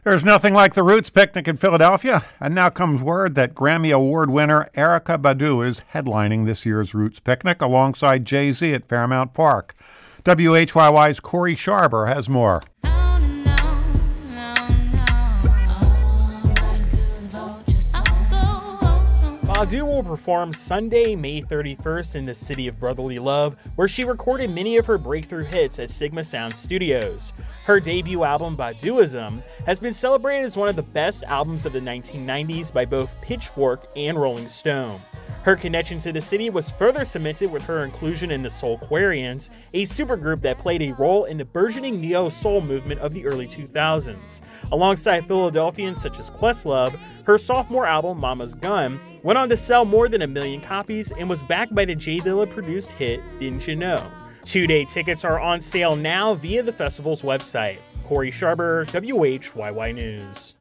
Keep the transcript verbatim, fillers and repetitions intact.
There's nothing like the Roots picnic in Philadelphia, and now comes word that Grammy Award winner Erykah Badu is headlining this year's Roots picnic alongside Jay-Z at Fairmount Park. W H Y Y's Corey Sharber has more. Badu will perform Sunday, May thirty-first in the city of brotherly love, where she recorded many of her breakthrough hits at Sigma Sound Studios. Her debut album, Baduizm, has been celebrated as one of the best albums of the nineteen nineties by both Pitchfork and Rolling Stone. Her connection to the city was further cemented with her inclusion in the Soulquarians, a supergroup that played a role in the burgeoning neo-soul movement of the early two thousands. Alongside Philadelphians such as Questlove, her sophomore album, Mama's Gun, went on to sell more than a million copies and was backed by the J Dilla-produced hit, Didn't You Know? Two-day tickets are on sale now via the festival's website. Corey Sharber, W H Y Y News.